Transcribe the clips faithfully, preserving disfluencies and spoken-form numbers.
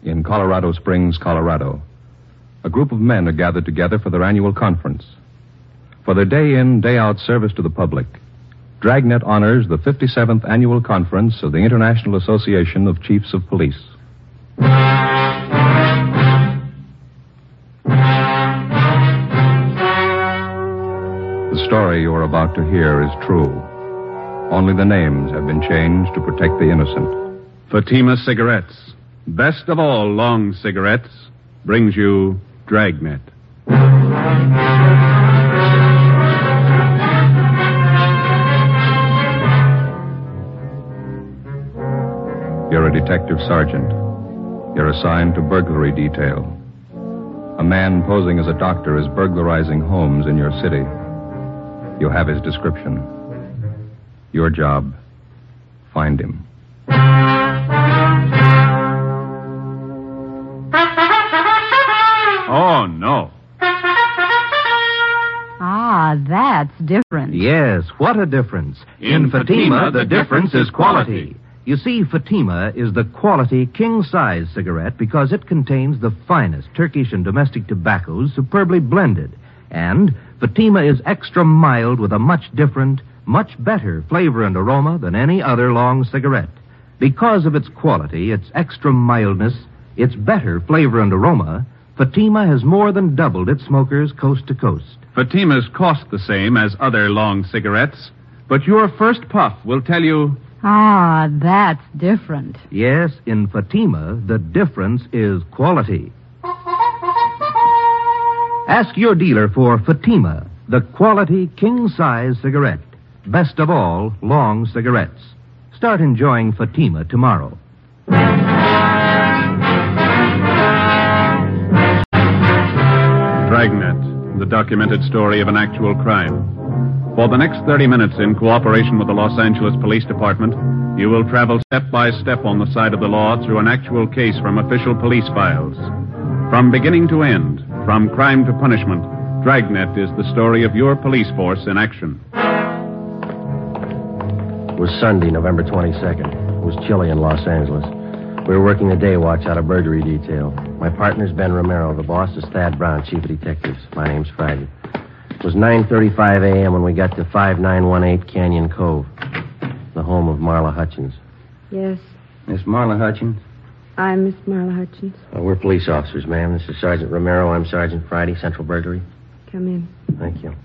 in Colorado Springs, Colorado. A group of men are gathered together for their annual conference. For their day-in, day-out service to the public, Dragnet honors the fifty-seventh Annual Conference of the International Association of Chiefs of Police. The story you are about to hear is true. Only the names have been changed to protect the innocent. Fatima Cigarettes, best of all long cigarettes, brings you Dragnet. You're a detective sergeant. You're assigned to burglary detail. A man posing as a doctor is burglarizing homes in your city. You have his description. Your job, find him. Oh, no. Ah, that's different. Yes, what a difference. In, In Fatima, the difference is quality. You see, Fatima is the quality king-size cigarette because it contains the finest Turkish and domestic tobaccos superbly blended. And Fatima is extra mild with a much different, much better flavor and aroma than any other long cigarette. Because of its quality, its extra mildness, its better flavor and aroma, Fatima has more than doubled its smokers coast to coast. Fatimas cost the same as other long cigarettes, but your first puff will tell you... Ah, that's different. Yes, in Fatima, the difference is quality. Ask your dealer for Fatima, the quality king-size cigarette. Best of all, long cigarettes. Start enjoying Fatima tomorrow. Dragnet, the documented story of an actual crime. For the next thirty minutes, in cooperation with the Los Angeles Police Department, you will travel step by step on the side of the law through an actual case from official police files. From beginning to end, from crime to punishment, Dragnet is the story of your police force in action. It was Sunday, November twenty-second. It was chilly in Los Angeles. We were working the day watch out of burglary detail. My partner's Ben Romero. The boss is Thad Brown, chief of detectives. My name's Friday. It was nine thirty-five a.m. when we got to five nine one eight Canyon Cove, the home of Marla Hutchins. Yes, Miss Marla Hutchins? I'm Miss Marla Hutchins. Uh, we're police officers, ma'am. This is Sergeant Romero. I'm Sergeant Friday, Central Burglary. Come in. Thank you.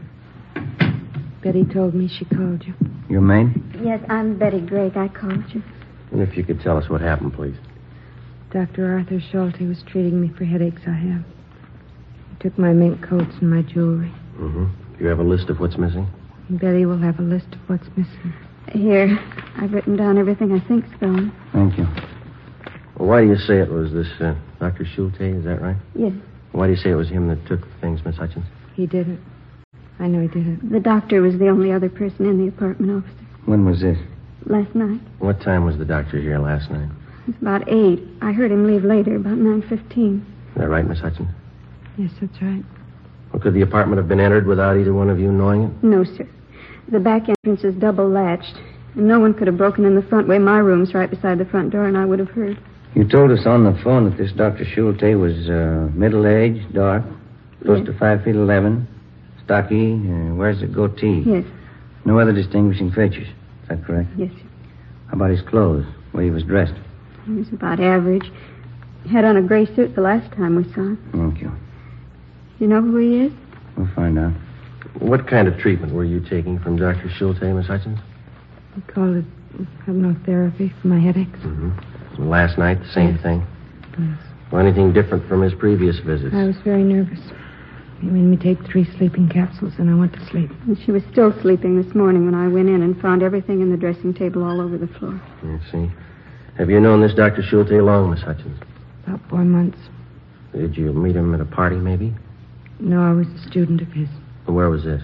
Betty told me she called you. Your maid? Yes, I'm Betty Drake. I called you. And if you could tell us what happened, please. Doctor Arthur Schulte was treating me for headaches I have. He took my mink coats and my jewelry. Mm-hmm. Do you have a list of what's missing? Betty will have a list of what's missing. Here, I've written down everything I think's gone. Thank you. Well, why do you say it was this uh, Doctor Schulte? Is that right? Yes. Why do you say it was him that took the things, Miss Hutchins? He didn't. I know he didn't. The doctor was the only other person in the apartment, officer. When was this? Last night. What time was the doctor here last night? It was about eight. I heard him leave later, about nine fifteen. Is that right, Miss Hutchins? Yes, that's right. Well, could the apartment have been entered without either one of you knowing it? No, sir. The back entrance is double latched, and no one could have broken in the front way. My room's right beside the front door, and I would have heard. You told us on the phone that this Doctor Schulte was uh, middle-aged, dark, close Yes. to five feet eleven, stocky, uh, wears a goatee. Yes. No other distinguishing features. Is that correct? Yes, sir. How about his clothes, the way he was dressed? He was about average. He had on a gray suit the last time we saw him. Thank you. You know who he is? We'll find out. What kind of treatment were you taking from Doctor Schulte, Miss Hutchins? He called it hypnotherapy for my headaches. Mm-hmm. Last night, the same Yes. thing? Yes. Well, anything different from his previous visits? I was very nervous. He made me take three sleeping capsules, and I went to sleep. And she was still sleeping this morning when I went in and found everything in the dressing table all over the floor. I see. Have you known this Doctor Schulte long, Miss Hutchins? About four months. Did you meet him at a party, maybe? No, I was a student of his. Where was this?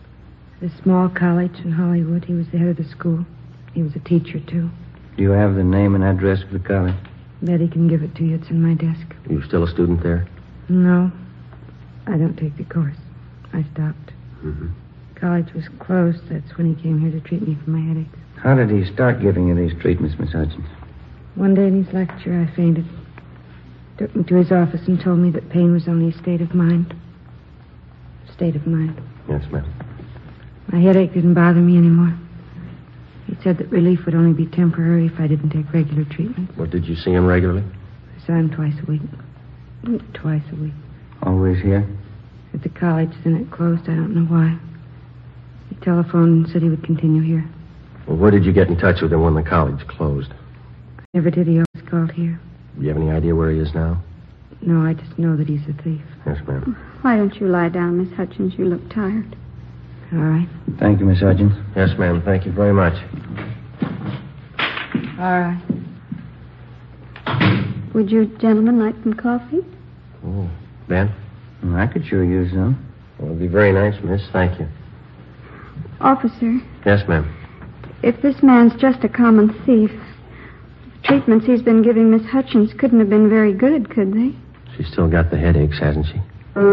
A small college in Hollywood. He was the head of the school. He was a teacher, too. Do you have the name and address of the college? Betty can give it to you. It's in my desk. You still a student there? No, I don't take the course. I stopped. Mm-hmm. College was closed. That's when he came here to treat me for my headaches. How did he start giving you these treatments, Miss Hutchins? One day in his lecture, I fainted. Took me to his office and told me that pain was only a state of mind. State of mind. Yes, ma'am. My headache didn't bother me anymore. He said that relief would only be temporary if I didn't take regular treatment. Well, did you see him regularly? I saw him twice a week. Twice a week. Always here? At the college, then it closed. I don't know why. He telephoned and said he would continue here. Well, where did you get in touch with him when the college closed? I never did. He always called here. Do you have any idea where he is now? No, I just know that he's a thief. Yes, ma'am. Why don't you lie down, Miss Hutchins? You look tired. All right. Thank you, Miss Hutchins. Yes, ma'am. Thank you very much. All right. Would you gentlemen like some coffee? Oh, Ben? Well, I could sure use some. Well, it'd be very nice, miss. Thank you. Officer, Yes, ma'am. if this man's just a common thief, the treatments he's been giving Miss Hutchins couldn't have been very good, could they? She's still got the headaches, hasn't she?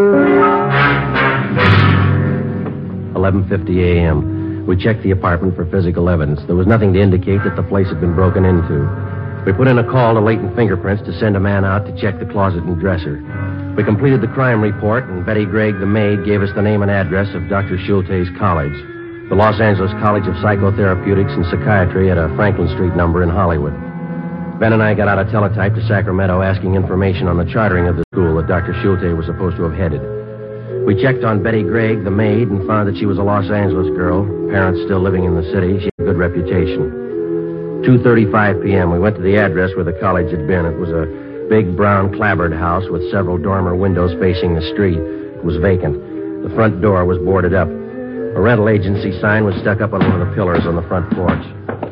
eleven fifty a.m. We checked the apartment for physical evidence. There was nothing to indicate that the place had been broken into. We put in a call to Latent Fingerprints to send a man out to check the closet and dresser. We completed the crime report, and Betty Gregg, the maid, gave us the name and address of Doctor Schulte's college, the Los Angeles College of Psychotherapeutics and Psychiatry at a Franklin Street number in Hollywood. Ben and I got out a teletype to Sacramento asking information on the chartering of the school that Doctor Schulte was supposed to have headed. We checked on Betty Gregg, the maid, and found that she was a Los Angeles girl, parents still living in the city. She had a good reputation. two thirty-five p.m., we went to the address where the college had been. It was a big brown clapboard house with several dormer windows facing the street. It was vacant. The front door was boarded up. A rental agency sign was stuck up on one of the pillars on the front porch.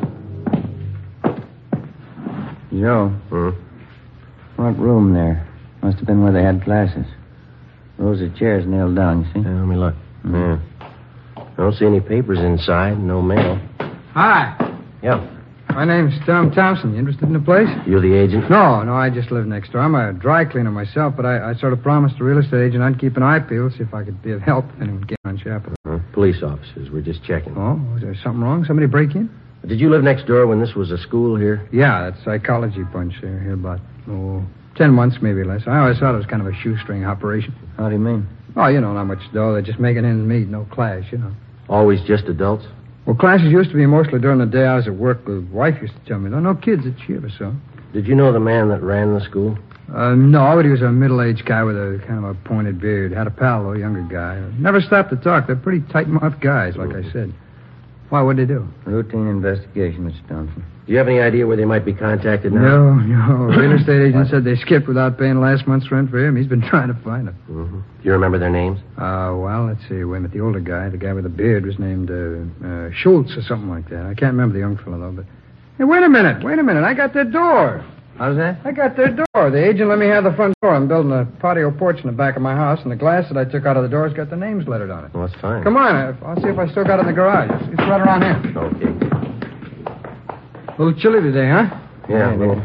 Joe, Hmm? what room there? Must have been where they had classes. Rows of chairs nailed down, you see? Yeah, let me look. Yeah. I don't see any papers inside, no mail. Hi. Yeah. My name's Tom Thompson. You interested in the place? You the agent? No, no, I just live next door. I'm a dry cleaner myself, but I, I sort of promised the real estate agent I'd keep an eye peeled, see if I could be of help if anyone came on Chapel. Uh, police officers. We're just checking. Oh, is there something wrong? Somebody break in? Did you live next door when this was a school here? Yeah, that psychology bunch there, here about, oh, ten months, maybe less. I always thought it was kind of a shoestring operation. How do you mean? Oh, you know, not much dough. They're just making ends meet, no clash, you know. Always just adults? Well, classes used to be mostly during the day I was at work. The wife used to tell me, no, no kids at cheer or so. Did you know the man that ran the school? Uh, no, but he was a middle-aged guy with a kind of a pointed beard. Had a pal, though, a younger guy. Never stopped to talk. They're pretty tight-mouthed guys, like I said. Why, what'd they do? Routine investigation, Mister Thompson. Do you have any idea where they might be contacted now? No, no. Real estate agent said they skipped without paying last month's rent for him. He's been trying to find them. Mm-hmm. Do you remember their names? Uh, well, let's see. Wait a minute. The older guy, the guy with the beard, was named uh, uh, Schultz or something like that. I can't remember the young fellow, though, but... Hey, wait a minute. Wait a minute. I got their door. How's that? I got their door. The agent let me have the front door. I'm building a patio porch in the back of my house, and the glass that I took out of the door's got the names lettered on it. Well, that's fine. Come on. I'll see if I still got it in the garage. It's, it's right around here. Okay. A little chilly today, huh? Yeah, well,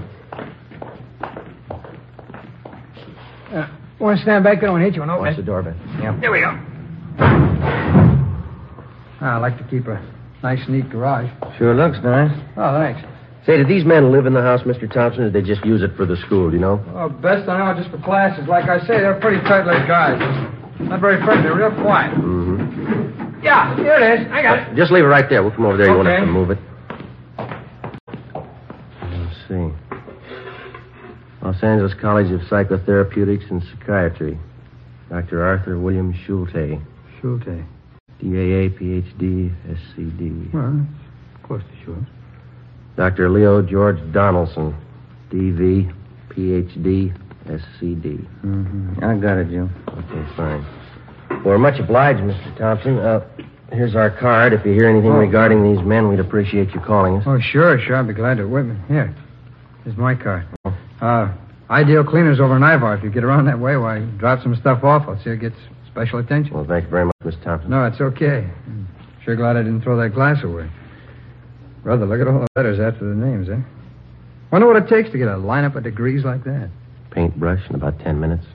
Uh, want to stand back there? I don't hit you. One watch the door, Ben. Yeah. There we go. I like to keep a nice, neat garage. Sure looks nice. Oh, thanks. Say, did these men live in the house, Mister Thompson, or did they just use it for the school, do you know? Well, best I know, just for classes. Like I say, they're pretty tight-lipped guys. Not very friendly. They're real quiet. Mm-hmm. Yeah, here it is. I got it. Just leave it right there. We'll come over there. You won't Okay. have to move it. Let's see. Los Angeles College of Psychotherapeutics and Psychiatry. Doctor Arthur William Schulte. Schulte. D A A, P H D, S C D. Well, it's close to Schultz. Doctor Leo George Donaldson. D V, P H D, S C D. Mm-hmm. I got it, Joe. Okay, fine. Well, we're much obliged, Mister Thompson. Uh, here's our card. If you hear anything Oh. regarding these men, we'd appreciate you calling us. Oh, sure, sure. I'd be glad to. Wait a minute. Here. Here's my card. Uh, Ideal Cleaners over in Ivar. If you get around that way, why, drop some stuff off. I'll see it gets special attention. Well, thank you very much, Mister Thompson. No, it's okay. I'm sure glad I didn't throw that glass away. Brother, look at all the letters after the names, eh? Wonder what it takes to get a lineup of degrees like that. Paintbrush in about ten minutes.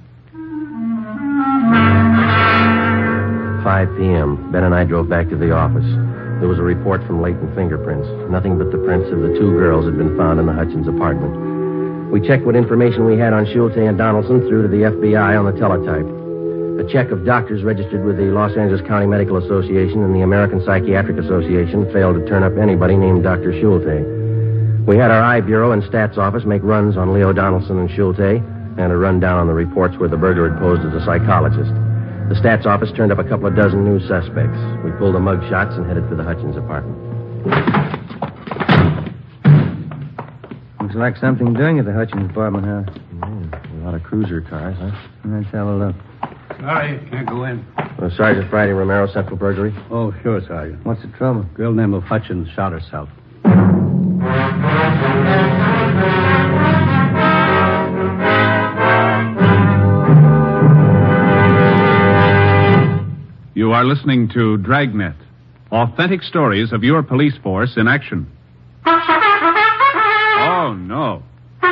five p.m. Ben and I drove back to the office. There was a report from Latent Fingerprints. Nothing but the prints of the two girls had been found in the Hutchins apartment. We checked what information we had on Schulte and Donaldson through to the F B I on the teletype. A check of doctors registered with the Los Angeles County Medical Association and the American Psychiatric Association failed to turn up anybody named Doctor Schulte. We had our I Bureau and Stats Office make runs on Leo Donaldson and Schulte and a rundown on the reports where the burglar had posed as a psychologist. The Stats Office turned up a couple of dozen new suspects. We pulled the mug shots and headed for the Hutchins apartment. Looks like something doing at the Hutchins apartment house. Yeah, a lot of cruiser cars, huh? Let's have a look. Sorry, can't go in. Uh, Sergeant Friday Romero, Central Burglary. Oh, sure, Sergeant. What's the trouble? Girl named of Hutchins shot herself. You are listening to Dragnet, authentic stories of your police force in action. Oh, no.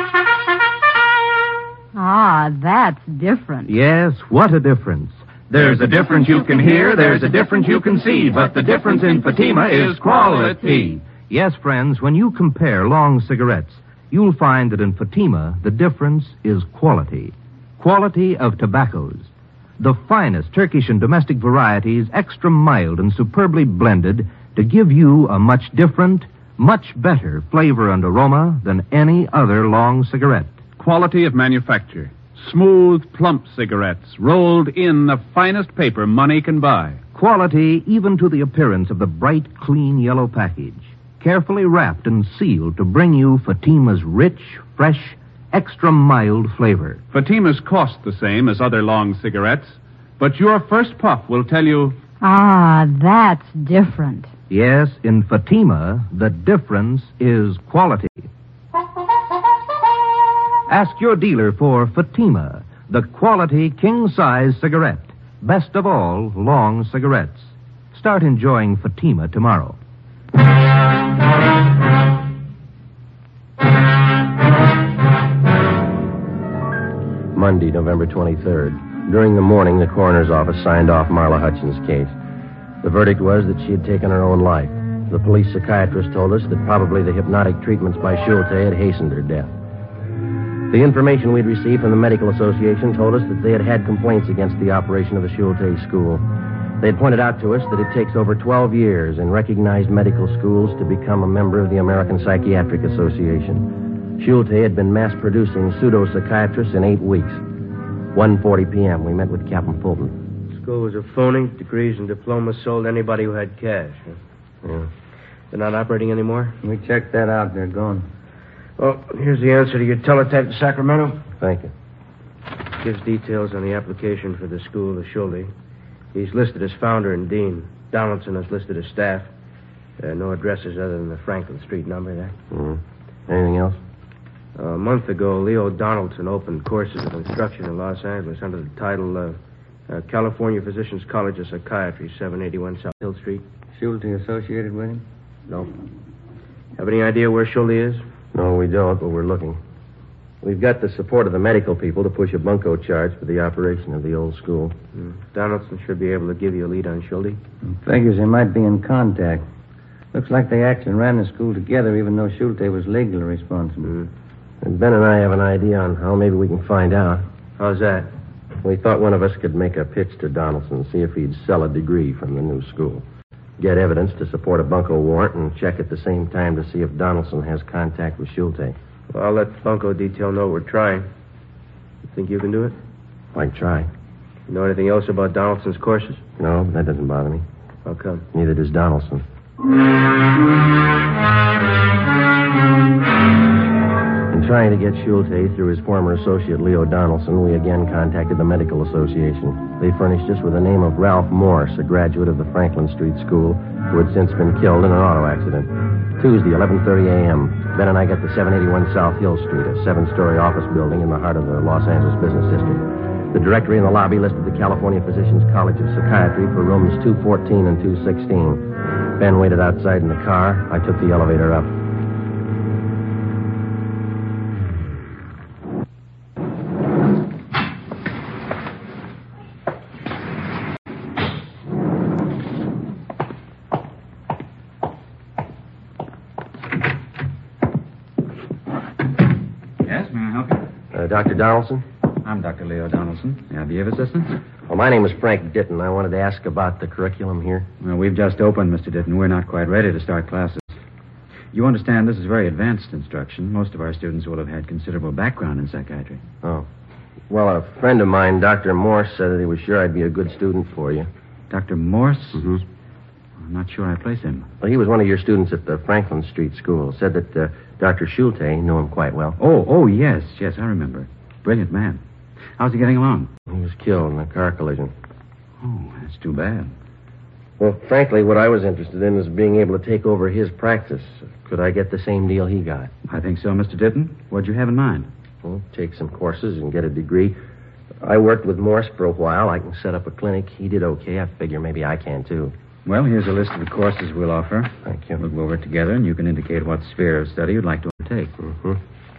Ah, that's different. Yes, what a difference. There's a difference you can hear, there's a difference you can see, but the difference in Fatima is quality. Yes, friends, when you compare long cigarettes, you'll find that in Fatima, the difference is quality. Quality of tobaccos. The finest Turkish and domestic varieties, extra mild and superbly blended to give you a much different, much better flavor and aroma than any other long cigarette. Quality of manufacture. Smooth, plump cigarettes rolled in the finest paper money can buy. Quality even to the appearance of the bright, clean yellow package. Carefully wrapped and sealed to bring you Fatima's rich, fresh, extra mild flavor. Fatimas cost the same as other long cigarettes, but your first puff will tell you... Ah, that's different. Yes, in Fatima, the difference is quality. Ask your dealer for Fatima, the quality king-size cigarette. Best of all, long cigarettes. Start enjoying Fatima tomorrow. Monday, November twenty-third. During the morning, the coroner's office signed off Marla Hutchins' case. The verdict was that she had taken her own life. The police psychiatrist told us that probably the hypnotic treatments by Schulte had hastened her death. The information we'd received from the Medical Association told us that they had had complaints against the operation of the Schulte school. They had pointed out to us that it takes over twelve years in recognized medical schools to become a member of the American Psychiatric Association. Schulte had been mass-producing pseudo-psychiatrists in eight weeks. one forty p.m., we met with Captain Fulton. School was a phony. Degrees and diplomas sold to anybody who had cash. Yeah. They're not operating anymore? We checked that out. They're gone. Well, here's the answer to your teletype to Sacramento. Thank you. Gives details on the application for the school to Schulte. He's listed as founder and dean. Donaldson is listed as staff. Uh, no addresses other than the Franklin Street number there. Mm-hmm. Anything else? Uh, a month ago, Leo Donaldson opened courses of instruction in Los Angeles under the title uh, uh, California Physicians College of Psychiatry, seven eighty-one South Hill Street. Schulte associated with him? No. Have any idea where Schulte is? No, we don't, but we're looking. We've got the support of the medical people to push a bunco charge for the operation of the old school. Mm. Donaldson should be able to give you a lead on Schulte. Figures they might be in contact. Looks like they actually ran the school together, even though Schulte was legally responsible. Mm. And Ben and I have an idea on how maybe we can find out. How's that? We thought one of us could make a pitch to Donaldson, see if he'd sell a degree from the new school. Get evidence to support a bunco warrant and check at the same time to see if Donaldson has contact with Schulte. Well, I'll let the bunco detail know we're trying. You think you can do it? I can try. You know anything else about Donaldson's courses? No, that doesn't bother me. How come? Neither does Donaldson. In trying to get Schulte through his former associate Leo Donaldson, we again contacted the Medical Association. They furnished us with the name of Ralph Morse, a graduate of the Franklin Street School, who had since been killed in an auto accident. Tuesday, eleven thirty a.m., Ben and I got to seven eighty-one South Hill Street, a seven-story office building in the heart of the Los Angeles business district. The directory in the lobby listed the California Physicians College of Psychiatry for rooms two fourteen and two sixteen. Ben waited outside in the car. I took the elevator up. Doctor Donaldson? I'm Doctor Leo Donaldson. May I be of assistance? Well, my name is Frank Ditton. I wanted to ask about the curriculum here. Well, we've just opened, Mister Ditton. We're not quite ready to start classes. You understand this is very advanced instruction. Most of our students will have had considerable background in psychiatry. Oh. Well, a friend of mine, Doctor Morse, said that he was sure I'd be a good student for you. Doctor Morse? Mm-hmm. I'm not sure I place him. Well, he was one of your students at the Franklin Street School. Said that uh, Doctor Schulte knew him quite well. Oh, oh, yes, yes, I remember. Brilliant man. How's he getting along? He was killed in a car collision. Oh, that's too bad. Well, frankly, what I was interested in is being able to take over his practice. Could I get the same deal he got? I think so, Mister Ditton. What'd you have in mind? Well, take some courses and get a degree. I worked with Morse for a while. I can set up a clinic. He did okay. I figure maybe I can, too. Well, here's a list of the courses we'll offer. Thank you. We'll go over it together, and you can indicate what sphere of study you'd like to undertake. Mm-hmm.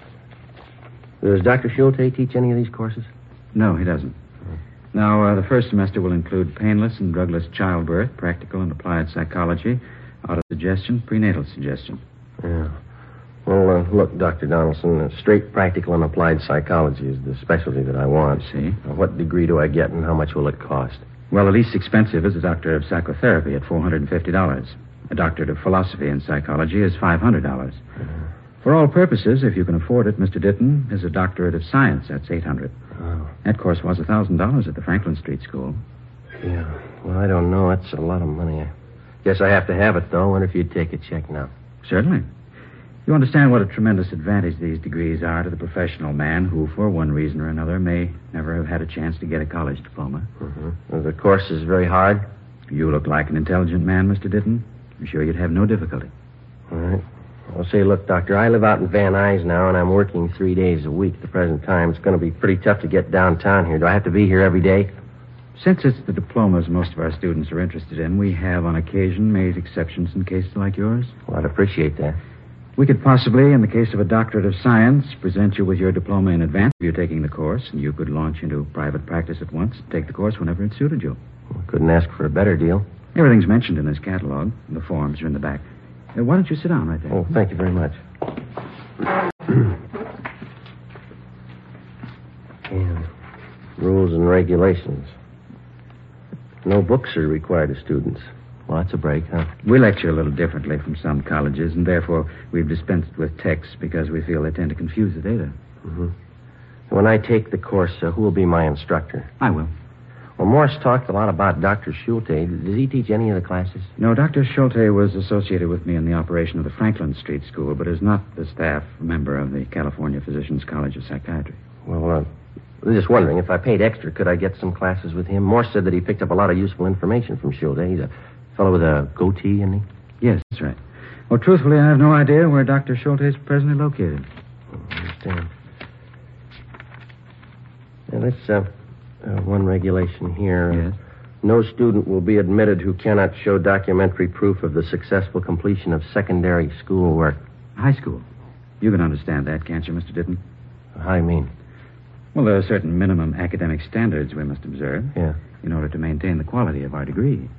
Does Doctor Schulte teach any of these courses? No, he doesn't. Now, uh, the first semester will include painless and drugless childbirth, practical and applied psychology, autosuggestion, prenatal suggestion. Yeah. Well, uh, look, Doctor Donaldson, uh, straight practical and applied psychology is the specialty that I want. I see. Uh, what degree do I get, and how much will it cost? Well, the least expensive is a doctor of psychotherapy at four hundred fifty dollars. A doctorate of philosophy and psychology is five hundred dollars. Mm-hmm. For all purposes, if you can afford it, Mister Ditton, is a doctorate of science. That's eight hundred dollars. Oh. That course was one thousand dollars at the Franklin Street School. Yeah. Well, I don't know. That's a lot of money. I guess I have to have it, though. I wonder if you'd take a check now. Certainly. You understand what a tremendous advantage these degrees are to the professional man who, for one reason or another, may never have had a chance to get a college diploma. Mm-hmm. Well, the course is very hard? You look like an intelligent man, Mister Ditton. I'm sure you'd have no difficulty. All right. Well, say, look, Doctor, I live out in Van Nuys now, and I'm working three days a week at the present time. It's going to be pretty tough to get downtown here. Do I have to be here every day? Since it's the diplomas most of our students are interested in, we have, on occasion, made exceptions in cases like yours. Well, I'd appreciate that. We could possibly, in the case of a doctorate of science, present you with your diploma in advance of you taking the course, and you could launch into private practice at once and take the course whenever it suited you. Well, couldn't ask for a better deal. Everything's mentioned in this catalog. The forms are in the back. Uh, why don't you sit down right there? Oh, thank you very much. And rules and regulations. No books are required of students. Well, that's a break, huh? We lecture a little differently from some colleges, and therefore we've dispensed with texts because we feel they tend to confuse the data. Mm-hmm. When I take the course, uh, who will be my instructor? I will. Well, Morse talked a lot about Doctor Schulte. Does he teach any of the classes? No, Doctor Schulte was associated with me in the operation of the Franklin Street School, but is not the staff member of the California Physicians College of Psychiatry. Well, uh, I was just wondering, if I paid extra, could I get some classes with him? Morse said that he picked up a lot of useful information from Schulte. He's a fellow with a goatee, isn't he? Yes, that's right. Well, truthfully, I have no idea where Doctor Schulte is presently located. I understand. Now, let's, uh, uh, one regulation here. Yes? No student will be admitted who cannot show documentary proof of the successful completion of secondary school work. High school. You can understand that, can't you, Mister Ditton? How do you mean? Well, there are certain minimum academic standards we must observe. Yeah. In order to maintain the quality of our degree.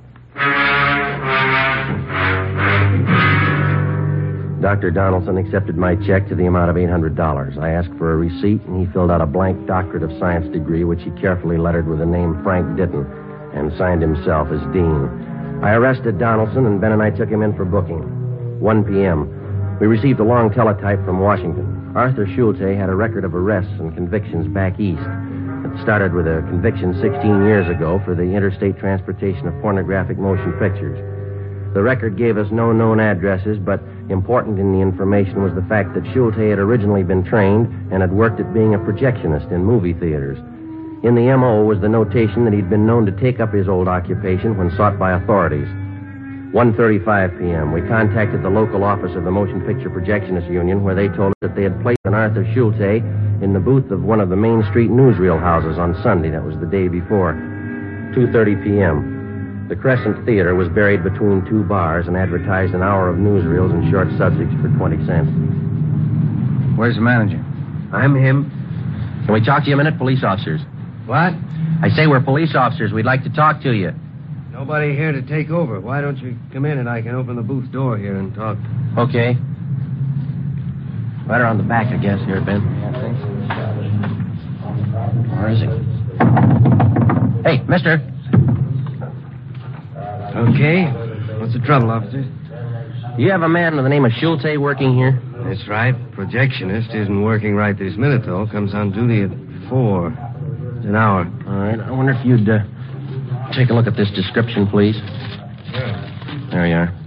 Doctor Donaldson accepted my check to the amount of eight hundred dollars. I asked for a receipt, and he filled out a blank doctorate of science degree, which he carefully lettered with the name Frank Ditton, and signed himself as dean. I arrested Donaldson, and Ben and I took him in for booking. one p.m. We received a long teletype from Washington. Arthur Schulte had a record of arrests and convictions back east. It started with a conviction sixteen years ago for the interstate transportation of pornographic motion pictures. The record gave us no known addresses, but important in the information was the fact that Schulte had originally been trained and had worked at being a projectionist in movie theaters. In the M O was the notation that he'd been known to take up his old occupation when sought by authorities. one thirty-five p.m., we contacted the local office of the Motion Picture Projectionists Union, where they told us that they had placed an Arthur Schulte in the booth of one of the Main Street newsreel houses on Sunday. That was the day before. two thirty p.m. The Crescent Theater was buried between two bars and advertised an hour of newsreels and short subjects for twenty cents. Where's the manager? I'm him. Can we talk to you a minute, police officers? What? I say we're police officers. We'd like to talk to you. Nobody here to take over. Why don't you come in and I can open the booth door here and talk? Okay. Right around the back, I guess. Here, Ben. Yeah, thanks. Where is he? Hey, mister. Okay. What's the trouble, officer? You have a man with the name of Schulte working here? That's right. Projectionist isn't working right this minute, though. Comes on duty at four. It's an hour. All right. I wonder if you'd uh, take a look at this description, please. Sure. There you are.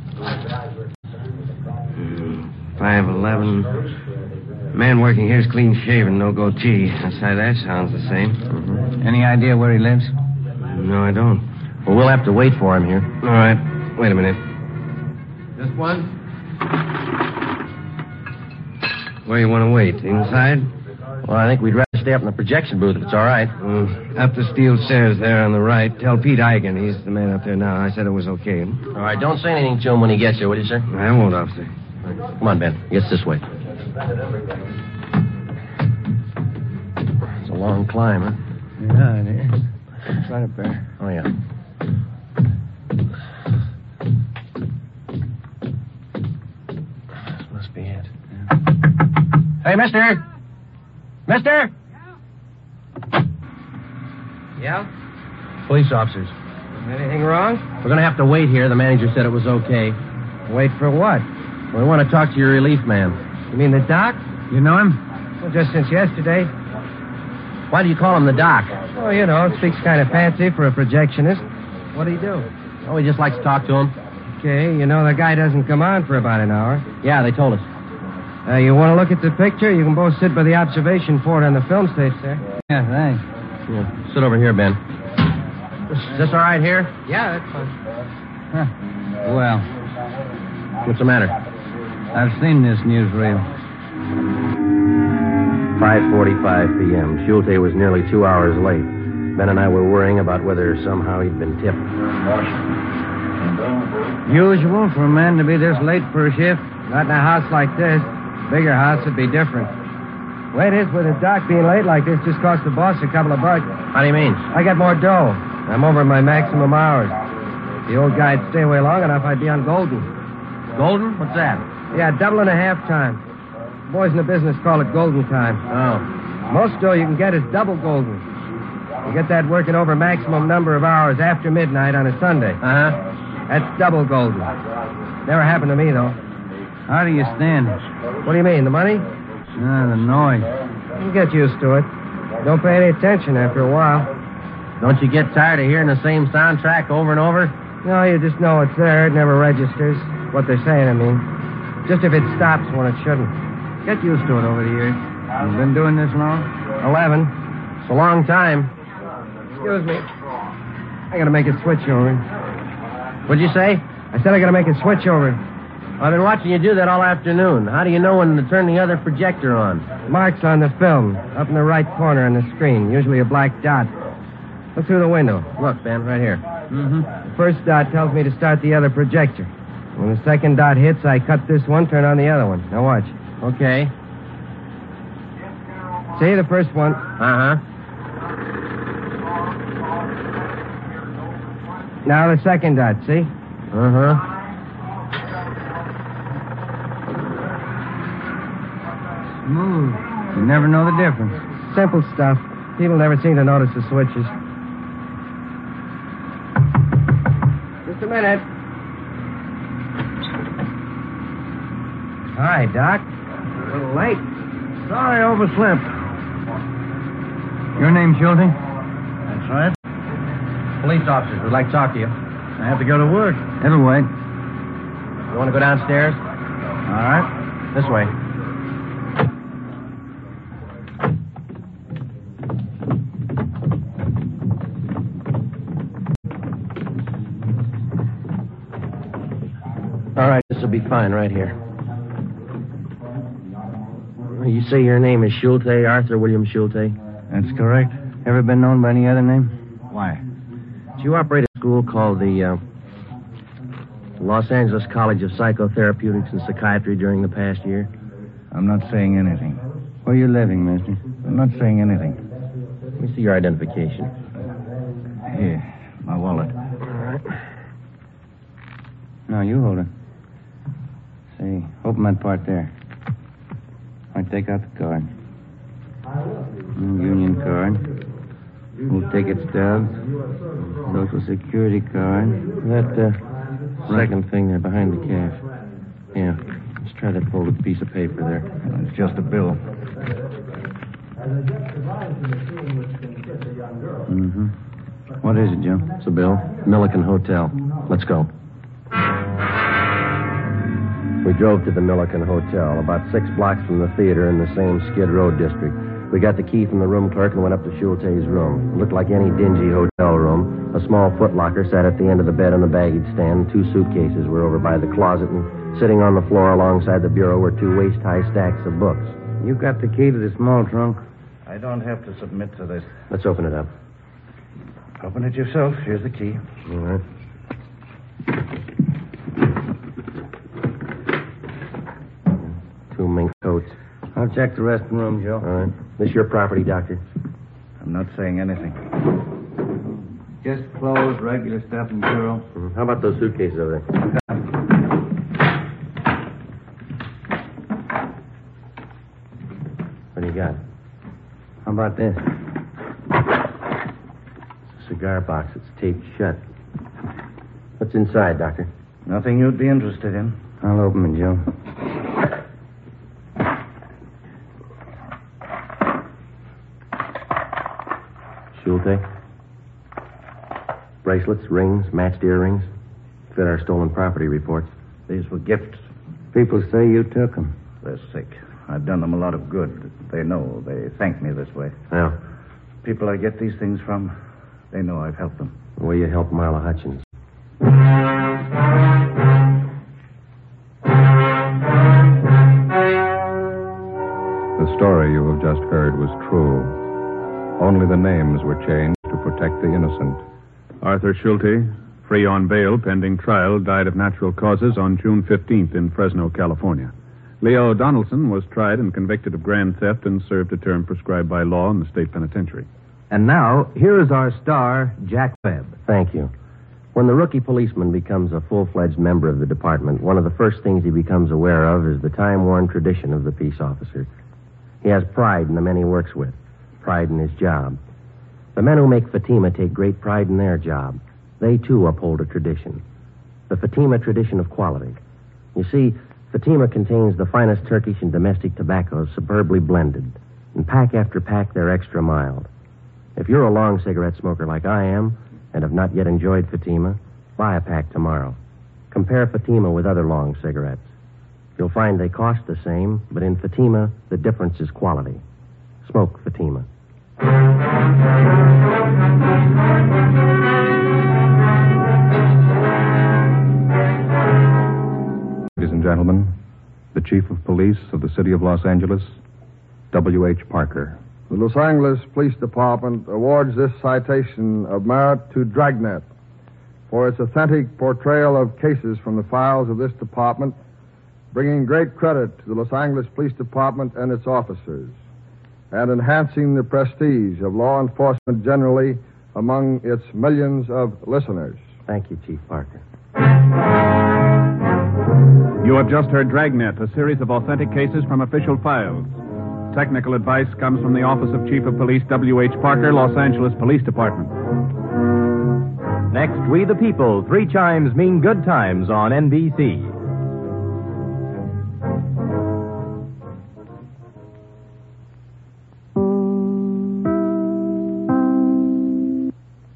five eleven. Man working here's clean shaven, no goatee. Outside that sounds the same. Mm-hmm. Any idea where he lives? No, I don't. Well, we'll have to wait for him here. All right. Wait a minute. This one? Where you want to wait? Inside? Well, I think we'd rather stay up in the projection booth if it's all right. Mm, up the steel stairs there on the right. Tell Pete Eigen. He's the man up there now. I said it was okay. All right, don't say anything to him when he gets here, will you, sir? I won't, officer. Come on, Ben. It's this way. It's a long climb, huh? Yeah, it is. It's right up there. Oh, yeah. This must be it. Hey, mister! Mister! Yeah? Police officers. Anything wrong? We're going to have to wait here. The manager said it was okay. Wait for what? We want to talk to your relief man. You mean the doc? You know him? Well, just since yesterday. Why do you call him the doc? Oh, you know, speaks kind of fancy for a projectionist. What do you do? Oh, we just like to talk to him. Okay, you know the guy doesn't come on for about an hour. Yeah, they told us. Uh, you want to look at the picture? You can both sit by the observation port on the film stage there. Yeah, thanks. Yeah, sit over here, Ben. Is this all right here? Yeah, that's fine. Huh. Well, What's the matter? I've seen this newsreel. five forty-five p.m. Schulte was nearly two hours late. Ben and I were worrying about whether somehow he'd been tipped. Usual for a man to be this late for a shift. Not in a house like this. Bigger house would be different. Way it is with a doc being late like this just cost the boss a couple of bucks. How do you mean? I got more dough. I'm over my maximum hours. If the old guy'd stay away long enough, I'd be on Golden. Golden? What's that? Yeah, double and a half time. Boys in the business call it Golden time. Oh. Most dough you can get is double Golden. You get that working over maximum number of hours after midnight on a Sunday. Uh-huh. That's double Golden. Never happened to me, though. How do you stand it? What do you mean, the money? Ah, the noise. You get used to it. Don't pay any attention after a while. Don't you get tired of hearing the same soundtrack over and over? No, you just know it's there. It never registers. What they're saying, I mean. Just if it stops when it shouldn't. Get used to it over the years. You've been doing this long? Eleven. It's a long time. Excuse me. I gotta make a switch over. What'd you say? I said I gotta make a switch over. I've been watching you do that all afternoon. How do you know when to turn the other projector on? Marks on the film, up in the right corner on the screen, usually a black dot. Look through the window. Look, Ben, right here. Mm-hmm. The first dot tells me to start the other projector. When the second dot hits, I cut this one, turn on the other one. Now watch. Okay. See the first one? Uh-huh. Now the second dot, see? Uh-huh. Smooth. You never know the difference. Simple stuff. People never seem to notice the switches. Just a minute. Hi, Doc. A little late. Sorry I overslept. Your name, Schulte? That's right. Police officers would like to talk to you. I have to go to work. It'll wait. You want to go downstairs? All right. This way. All right, this will be fine right here. You say your name is Schulte, Arthur William Schulte? That's correct. Ever been known by any other name? Why? Do you operate a school called the uh, Los Angeles College of Psychotherapeutics and Psychiatry during the past year? I'm not saying anything. Where are you living, mister? I'm not saying anything. Let me see your identification. Here, my wallet. All right. No, you hold it. Say, open that part there. I take out the card. Mm, Union card. ticket stubs, social security card. That uh, second thing there behind the cash. Yeah. Let's try to pull the piece of paper there. It's just a bill. Mm-hmm. What is it, Joe? It's a bill. Milliken Hotel. Let's go. We drove to the Milliken Hotel, about six blocks from the theater in the same Skid Row district. We got the key from the room clerk and went up to Schulte's room. It looked like any dingy hotel room. A small footlocker sat at the end of the bed on the baggage stand. Two suitcases were over by the closet, and sitting on the floor alongside the bureau were two waist-high stacks of books. You got the key to the small trunk? I don't have to submit to this. Let's open it up. Open it yourself. Here's the key. All right. Two mink coats. I'll check the rest of the room, Joe. All right. This your property, Doctor? I'm not saying anything. Just clothes, regular stuff in the bureau. Mm-hmm. How about those suitcases over there? What do you got? How about this? It's a cigar box. It's taped shut. What's inside, Doctor? Nothing you'd be interested in. I'll open it, Joe. Schulte? Bracelets, rings, matched earrings. Fit our stolen property reports. These were gifts. People say you took them. They're sick. I've done them a lot of good. They know. They thank me this way. Yeah. People I get these things from, they know I've helped them. The way you helped Marla Hutchins. The story you have just heard was true. Only the names were changed to protect the innocent. Arthur Schulte, free on bail pending trial, died of natural causes on June fifteenth in Fresno, California. Leo Donaldson was tried and convicted of grand theft and served a term prescribed by law in the state penitentiary. And now, here is our star, Jack Webb. Thank you. When the rookie policeman becomes a full-fledged member of the department, one of the first things he becomes aware of is the time-worn tradition of the peace officer. He has pride in the men he works with, pride in his job. The men who make Fatima take great pride in their job. They, too, uphold a tradition. The Fatima tradition of quality. You see, Fatima contains the finest Turkish and domestic tobaccos superbly blended. And pack after pack, they're extra mild. If you're a long cigarette smoker like I am, and have not yet enjoyed Fatima, buy a pack tomorrow. Compare Fatima with other long cigarettes. You'll find they cost the same, but in Fatima, the difference is quality. Smoke Fatima. Ladies and gentlemen, the Chief of Police of the City of Los Angeles, W H Parker. The Los Angeles Police Department awards this citation of merit to Dragnet for its authentic portrayal of cases from the files of this department, bringing great credit to the Los Angeles Police Department and its officers, and enhancing the prestige of law enforcement generally among its millions of listeners. Thank you, Chief Parker. You have just heard Dragnet, a series of authentic cases from official files. Technical advice comes from the Office of Chief of Police W H Parker, Los Angeles Police Department. Next, We the People. Three chimes mean good times on N B C.